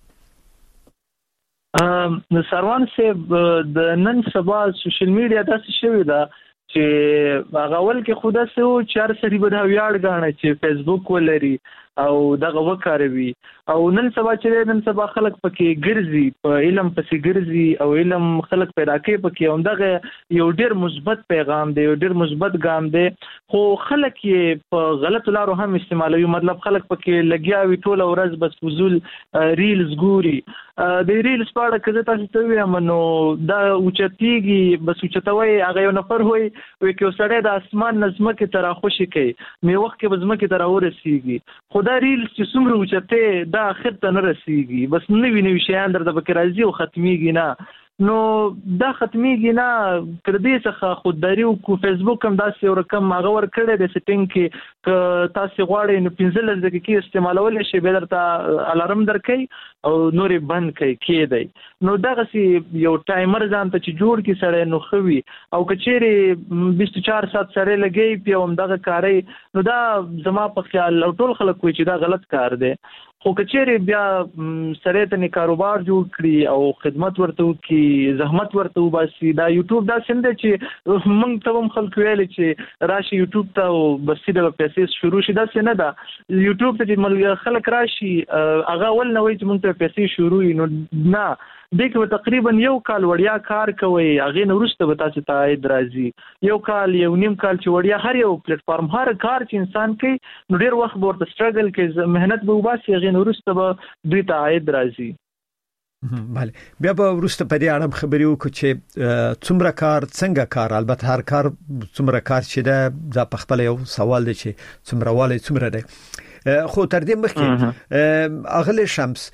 Speaker 3: سروان صاحب د نن سبا سوشل میډیا داسې شوی دا چې هغه ول کې خدا سه او چار سری به ویاړ غاڼه چې فیسبوک ولري او دغه وکاروي او نن سبا خلک پکې ګرځي، په علم پسې ګرځي او علم خلک پیدا کوي پکې او دغه یو ډیر مثبت پیغام دی، یو ډیر مثبت ګام دی خو خلک یې په غلط لارو هم استعمالوي. مطلب خلک پکې لګیاوي ټول ورځ بس فزول ریلز ګوري. د ریلز په اړه کله تاسو ته وایم نو دا اوچتيږي بس اوچتوي هغه یو نفر وي کې وسړی د اسمان نظم کې تر خوشي کوي مې وخت کې بزمه کې تر ورسیږي. خدا ریلز چې څومره اوچته دا اخر ته نه رسیږي، بس نوی شیان درته پکې راځي او ختميږي نه. نو دا ختميږي نه تر دې څخه خودداري او فیسبوک هم داسې یو رقم هغه ور کړی د سیټینګ کې ک تاسو غواړئ نو 15 دقیقې استعمالول شي به درته الارم درکې او نورې بند کړي نو دغه سي یو ټایمر ځان ته چې جوړ کی سره نو خوي او کچېری 24 ساعت سره لګي په هم دغه کاری نو دا زما په خیال ټول خلک کوي چې دا غلط کار دی خو کچېری بیا سره ته کاروبار جوړ کړي او خدمت ورته وکي زحمت ورته وباسي دا یوټیوب دا څنګه چې موږ ته هم خلک ویل چې راشي یوټیوب ته او بس د پیسې شروع شي دا څنګه دا یوټیوب ته چې خلک راشي هغه ول نه وي چې موږ ته پیسې شروع نو نه دغه تقریبا یو کال وړیا کار کوي هغه نورسته به تاسو ته عاید راځي یو کال یو نیم کال چې وړیا هر یو پلیټ فارم هر کار چې انسان کوي نو ډیر وخت ورته سټرګل کوي مهنت به وباسي هغه نورسته به دوی ته عاید راځي
Speaker 2: بله بیا به ورسته په دې اړه خبرې وکړو چې څومره کار څنګه کار البته هر کار څومره کار چې دا په خپل یو سوال دی چې څومره والی څومره دی خو تر دې مخکې اغله شمس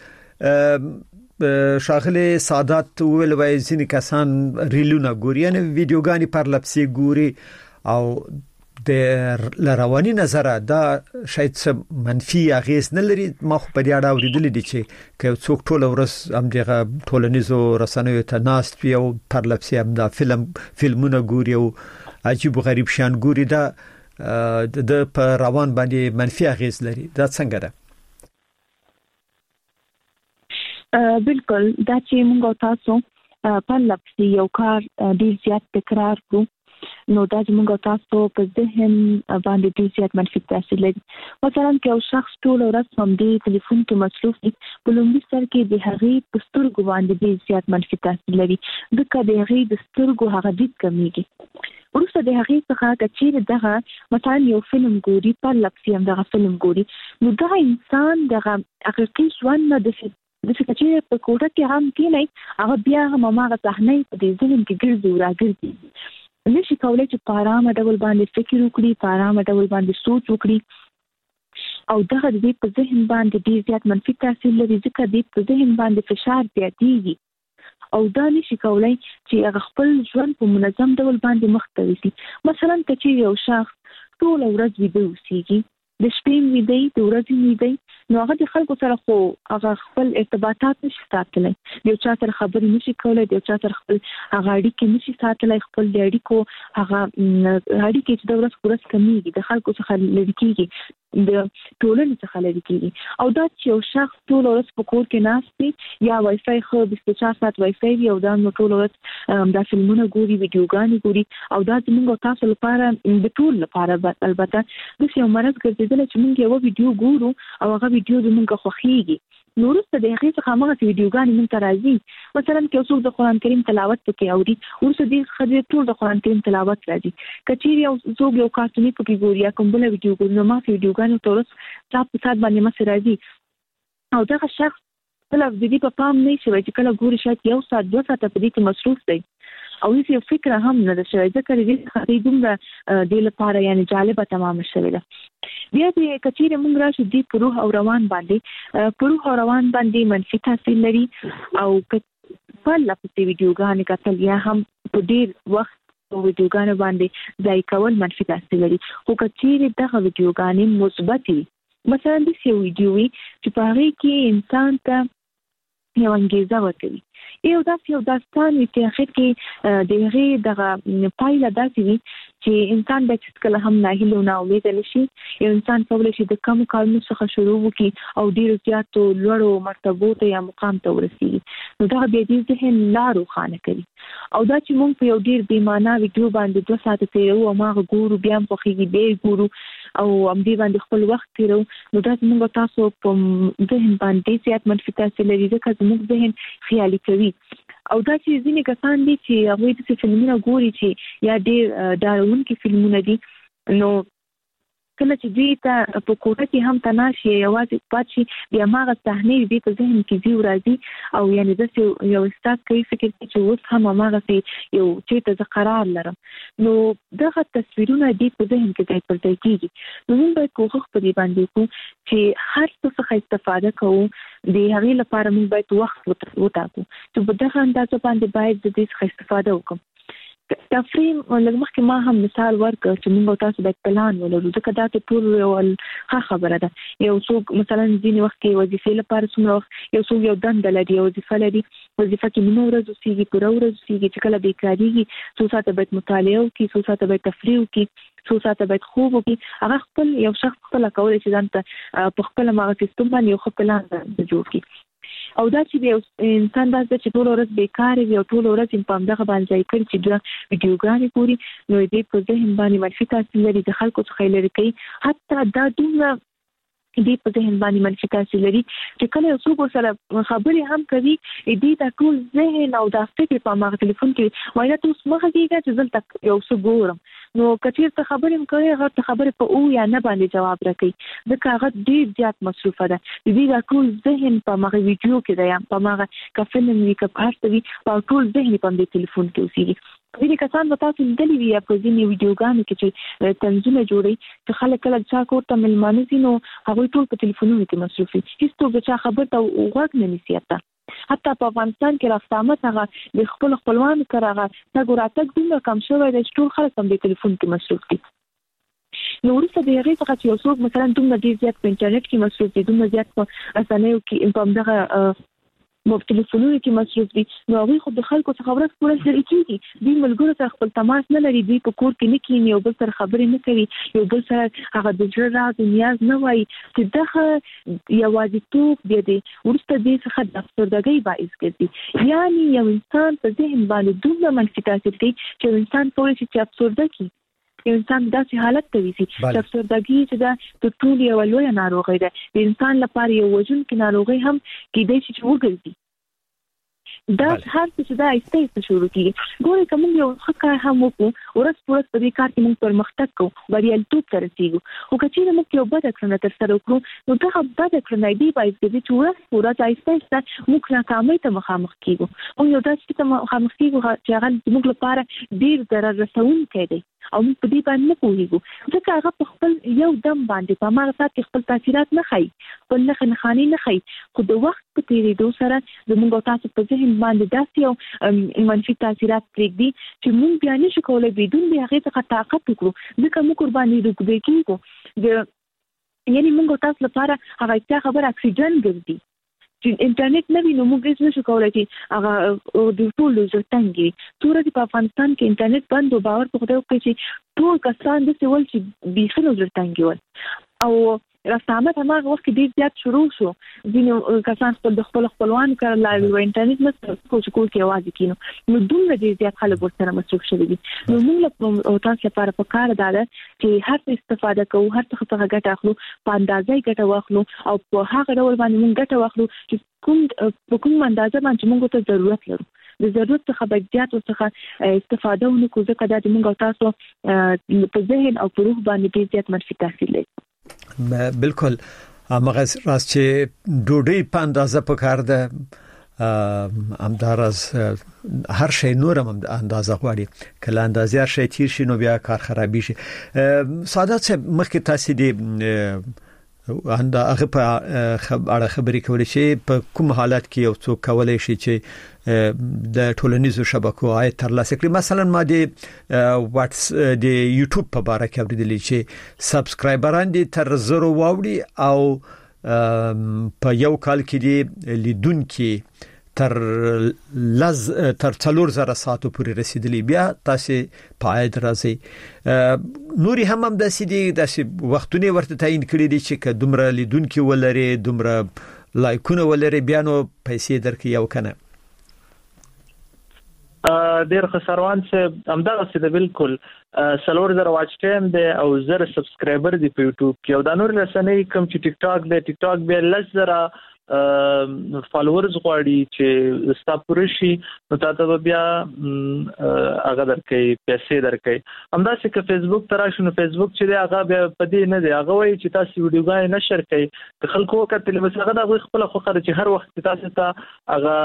Speaker 2: شاغله سعادت ویل وای ځینې کسان ریلونه ګوري یعنی ویډیوګانی پر لپسي ګوري او د رواني نظر دا شاید څه منفي اغیز نه لري ما خو په دې اړه اوریدل دي چې څوک ټول ورځ هم دغه ټولنیزو رسنیو ته ناست وي او پر لپسي هم دا فلمونه ګوري او عجیب و غریب شان ګوري دا د په روان باندې منفي اغیز لري دا څنګه ده
Speaker 1: بالکل دا چې موږ تاسو په لپسي یو کار ډیر زیات تکرار کو نو دا چې موږ تاسو په ذهن باندې ډیر زیات منفي تاثیر لري مثلا که یو شخص ټول ورځ هم د ټلیفون کې مصروف وي په لومړي سر کې د هغې په سترګو باندې ډیر زیات منفي تاثیر لري ځکه د هغې د سترګو هغه دید کمیږي ورسته د هغې څخه کچېر دغه مثلا یو فلم ګوري په لپسي هم دغه فلم ګوري نو دا انسان دغه حقیقي ژوند نه د چې په کوټه کې هم کېنای هغه بیا هم هغه صحنه په دې ذهن کې ګرځي او راګرځي نشي کولای چې په آرامه ډول باندې فکر وکړي په آرامه ډول باندې سوچ وکړي او دغه د دې په ذهن باندې ډېر زیات منفي تاثیر لري ځکه د په ذهن باندې فشار زیاتېږي او دا نشي کولای چې هغه خپل ژوند په منظم ډول باندې مخ ته یوسي مثلا که یو شخص ټول ورځ ویده اوسېږي د شپې ویده د ورځې ویده نو هغه د خلکو سره خو هغه خپل ارتباطات نشي ساتلی یو چا سره خبرې نشي کولای یو چا سره خپل هغه اړیکې نشي ساتلی خپل د اړیکو هغه اړیکې چې د ورځ کمیږي د خلکو څخه لرې کېږي د ټولنې څخه لرې کېږي او دا چې یو شخص ټول ورځ په کور کې ناست وي یا وای فای خو 24 ساعت وای فای وي او دا نو ټول ورځ دا فلمونه ګوري ویډیوګانې ګوري او دا زموږ تاسو لپاره د ټول لپاره البته د یو مرض ګرځیدل چې موږ یو ویډیو ګورو او هغه ویډیو زموږ خوښیږي نو ورسته د هغې څخه هغه ویډیوګانې موږ ته راځي مثلا که څوک د قرآن کریم تلاوت پکې اوري ورسته دې ښځې ټول د قرآن کریم تلاوت راځي که چیرې یو څوک یو کارتوني پکې ګوري یا کوم بله ویډیو ګوري نو ما ویډیوګانې ته ورس ساعت په ساعت باندې مخې راځي او دغه شخص کله د دې په پام نه شوی چې کله ګوري شاید یو ساعت 2 ساعته په دې کې مصروف دی او هیڅ یو فکر هم نه ده شوی ځکه دې څخه دومره دې لپاره یعنی جالبه تمامه شوې ده بیا دې کچېرې موږ راشو دې په روح او روان باندې منفي تاثیر لري او په لپسې ویډیوګانې کتل یا هم په ډېر وخت ویډیوګانې باندې ځای کول منفي تاثیر لري خو کچېرې دغه ویډیوګانې مثبت وي مثلا داسې یو ویډیو وي چې په هغې کې انسان ته یو انګېزه ورکوي یو داستان وي چې اخر کې د هغې دغه پایله داسې وي چې انسان باید هېڅکله هم ناهیلې او ناامیده نه شي یو انسان کولی شي د کمو کارونو څخه شروع وکړي او ډېرو زیاتو لوړو مرتبو ته یا مقام ته ورسېږي نو دغه بیا دې ذهن لا روښانه کوي او دا چې موږ په یو ډېر بېمانا ویډیو باندې 2 ساعته تېروو او هغه ګورو بیا هم خوښېږي بیا یې ګورو او همدې باندې خپل وخت تېروو نو دا زموږ تاسو په ذهن باندې زیات منفي تاثیر لري ځکه زموږ ذهن خیالي کوي او دا چې ځینې کسان دي چې هغوی داسې فلمونه ګوري چې یا ډېر ډارونکي فلمونه دي نو کله چې دوی ته په کوټه کې هم تناشي یوازې پاتې بیا ماغه صحنه دې په ذهن کې دی راځي او یعنی د یو استاد کوي فکر چې اوس هم ماغه یو چې ته قرار لرم نو دغه تصویرونه دې په ذهن کې ځای پر ځای کیږي نو موږ باید کوښښ په دې باندې وکړو چې هر څه څخه استفاده کوو د هغې لپاره موږ باید وخت وټاکو چې په دغه اندازه باندې باید د دې څخه استفاده وکړو تفریم لږ ما هم مثال ورکړ چې موږ تاسو باید پلان ولرو ځکه دا ټول یو ښه خبره ده یو څوک مثلا ځینې وخت کې وظیفې لپاره څومره یو څوک یو دنده لري یو وظیفه لري وظیفه کې نیمه ورځ اوسېږي پوره ورځ اوسېږي چې کله بیکارېږي څو ساعته باید مطالعه وکړي څو ساعته باید تفریح وکړي څو ساعته باید خوب وکړي هغه خپل یو شخص خپله کولی چې ځان ته په خپله هغه سیستم باندې یو ښه پلان جوړ کړي او دا چې انسان داسې چې ټول ورځ بیکار وي او ټول ورځ په همدغه باندې ځای کړي چې دا ویډیوګانې ګوري نو دې په ذهن باندې منفي تاثیر لري د خلکو څخه یې لرې کوي حتی دا دومره دې په ذهن باندې منفي تاثیر لري چې کله یو څوک سره خبرې هم کوي دې دا ټول ذهن او دا فکر په هغه ټلیفون کې وایي ته اوس مخه کېږه چې دلته یو څه ګورم نو کچیر ته خبرې هم کوي هغه ته خبرې په او یا نه باندې جواب راکوي ځکه هغه ډېر زیات مصروفه ده دې دا ټول ذهن په هغه ویډیو کې دی په هغه فلم وي که ارت وي په ټول ذهن په دې ټلیفون کې اوسېږي ځینې کسان به تاسو لیدلي وي یا په ځینې ویډیوګانو کې چې طنزونه جوړوي چې خلک کله چا کور ته میلمانه ځي نو هغوی ټول په ټلیفونونو کې مصروف وي هېڅوک د چا خبر ته غوږ نه نیسي حتی په افغانستان کې رفتامت هغه د خپل خپلوانو سره هغه تګ راتګ دومره کم شوی دی چې ټول خلک هم د ټلیفون کې مصروف دي نو وروسته د هغې څخه چې یو څوک مثلا دومره ډېر زیات په انټرنیټ کې مصروف دي دومره زیات په رسنیو کې په همدغه ټلیفونونو کې مصروف دي نو هغوی خو د خلکو څخه ورځ په ورځ لرې کېږي دوی ملګرو سره خپل تماس نه لري دوی په کور کې نه کښېني یو بل سره خبرې نه کوي یو بل سره هغه د زړه راز و نیاز نه وایي چې دغه یوازیتوب بیا دی وروسته دې څخه د افسردګۍ باعث ګرځي یعنې یو انسان په ذهن باندې دومره منفي تاثیر کوي چې یو انسان کولی شي چې افسرده کړي یو انسان داسې حالت ته ویسي چې افسردګي چې دا تر ټولو یوه لویه ناروغۍ ده د انسان لپاره یو وژونکې ناروغۍ هم کېدای شي چې وګرځي دا هر څه چې دا ایسته شروع کیږي ګورې که موږ یو ښه کار هم وکړو ورځ په ورځ په دې کار کې موږ پرمختګ کوو بریالیتوب ته رسېږو خو که چېرې موږ یو بده کړنه ترسره وکړو نو دغه بده کړنه دې باعث ګرځي چې ورځ په ورځ ایسته موږ ناکامۍ ته مخامخ کېږو موږ یو داسې ته مخامخ کېږو چې هغه زموږ لپاره ډېر ضرر رسوونکی دی او موږ په دې باندې نه پوهېږو ځکه هغه په خپل یو دم باندې په هماغه ساعت کې خپل تاثیرات نه ښایي خپل نښانې نه ښایي خو د وخت په تېرېدو سره زموږ او تاسو په ذهن باندې داسې یو منفي تاثیرات پرېږدي چې موږ بیا نشو کولی بدون د هغې څخه طاقت وکړو ځکه موږ ورباندې روږدی کېږو یعنې موږ او تاسو لپاره هغه اتیا خبر اکسیجن ګرځي چې انټرنیټ نه وي نو موږ هېڅ نشو کولی چې هغه د ټولو زړه تنګ وي څومره چې په افغانستان کې انټرنیټ بند و باور په خدای وکړئ چې ټول کسان داسې ول چې بیخي نو زړه تنګ ول او رفتامت هماغه وخت کې ډېر زیات شروع شو ځینې کسان د خپلو خپلوانو سره لاړل انټرنیټ نشته چې کور کې یوازې کښېنو نو دومره ډېر زیات خلک ورسره مصروف شوي دي نو موږ تاسو لپاره پکار دا ده چې هر څه استفاده کوو هر څه څخه ګټه اخلو په اندازه یې ګټه واخلو او په هغه ډول باندې موږ ګټه واخلو چې په کوم اندازه باندې موږ ته ضرورت لرو د ضرورت څخه باید زیات څخه استفاده ونکړو ځکه دا د موږ او تاسو په ذهن او په روح باندې ډېر زیات منفي تاثیر لري
Speaker 2: بالکل هغه راز چې ډوډۍ په اندازه پکار ده همدارز هر شی نور هم اندازه غواړي کله اندازې هر شی تیر شي نو بیا کار خرابې شي سعادت صاحب مخکې تاسو دې هغه په اړه خبرې کولې چې په کوم حالت کې یو څوک کولای شي چې د ټولنیزو شبکو عاید ترلاسه کړي مثلا ما د واتس د یوټیوب په اړه کې اوریدلې چې سبسکرایبران دي تر 0 واوړي او په یو کال کې دي لیدونکو تر 4000 ساعتو پورې رسیدلی بیا تاسو پاید راځي نوري هم داسې وختونه ورته تعین کړی دي چې که دومره لیدونکو ولري دومره لایکونه ولري بیا نو پیسې درکې یو کنه
Speaker 3: ډیر خسروان چې همدغه څه ده بالکل 4000 واچ ټایم دی او 1000 سبسکرایبر دی په یوټیوب کې او دا نور رسنۍ کوم چې ټیک ټاک دی ټیک ټاک به 1000 فالوورز غواړي چې ستاپورشي نو تاسو بیا هغه درکې پیسې درکې همداسې ک فیسبوک تراشنو فیسبوک چې هغه بیا پدې نه دی هغه وایي چې تاسو ویډیوګان نشر کړئ خلکو کتل بس هغه د خپل خو خرج هر وخت تاسو ته هغه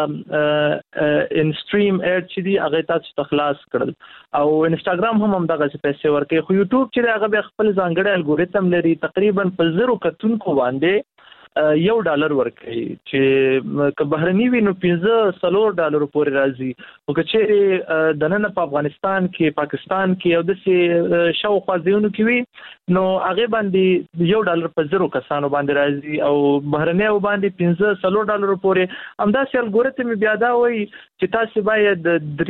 Speaker 3: انستریم اډ چې دی هغه تاسو ته خلاص کړل او انستګرام هم دغه پیسې ورکړي خو یوټیوب چې هغه بیا خپل ځانګړی الګوریتم لري تقریبا په 0 کتونکو باندې $1 ورکړي چې که بهرني وي نو $15 پورې راځي او که چې د نن په افغانستان کې پاکستان کې او د شاوخوا ځایونو کې وي نو هغه باندې $1 په 0 کسانو باندې راځي او بهرني او باندې $15 پورې همداسې الګوریتم بیا دا وایي چې تاسو باید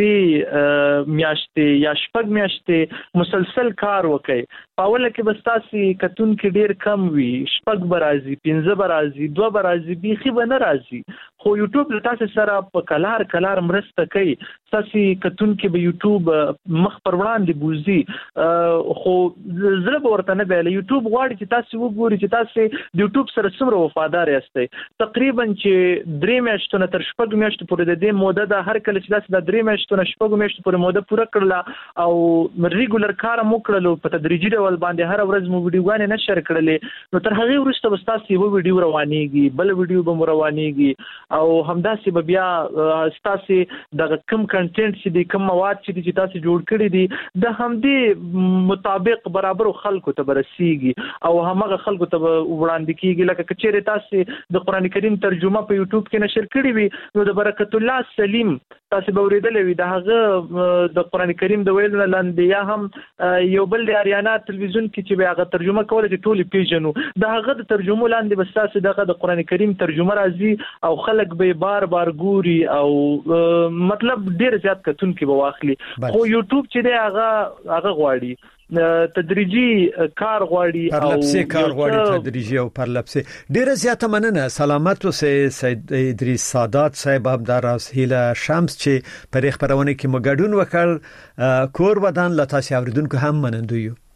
Speaker 3: 3 میاشتې یا 4 میاشتې مسلسل کار وکړئ په اوله کې بس تاسو کتون کې ډیر کم وي 4 برازي 15 برازي 2 برازي بيخي به نه راځي خو یوټیوب تاسو سره په کلار مرسته کوي تاسو کتون کې به یوټیوب مخ پر وړاندې بوزي خو زړه ورته نه بیل یوټیوب غواړي چې تاسو وګورئ چې تاسو د یوټیوب سره څومره وفادار یاستئ تقریبا چې 3 میاشتې نه تر 4 میاشتې پورې د دې موده د هر کله چې تاسو د 3 میاشتې نه 4 میاشتې پورې موده پوره کړل او ریګولر کار مو کړلو په تدریجي ډول باندې هر ورځ مو ویډیوګانې نشر کړلې نو تر هغه وروسته بس تاسو یو ویډیو روانيږي بل ویډیو به روانيږي او همداسې به بیا تاسو د کم کنټینټ چې د کم مواد چې تاسو جوړ کړی دي د همدې مطابق برابر خلکو ته برسیږي او همغه خلکو ته وړاندې کیږي لکه کچېره تاسو د قران کریم ترجمه په یوټیوب کې نشر کړی وي نو د برکت الله سلیم تاسو به ورېدلې وي د هغه د قران کریم د ویلو لاندې یا هم یو بل د اریانا تلویزیون کې چې به هغه ترجمه کوله چې ټول پیژنو د هغه د ترجمه لاندې بس تاسو دغه د قران کریم ترجمه راځي او خلک به بار ګوري او مطلب ډیر زیات کتون کې به واخلي خو یوټیوب چې دی هغه غواړي تدریجی کار غواړي
Speaker 2: او پرلپسې کار غواړي تدریجی او پرلپسې ډیر زیاته مننه سلامت اوسې سید ادریس سادات صاحب همداراز هیله شمس چې په خبرونه کې مګډون وکړ کور ودان لته اوریدونکو هم منندوی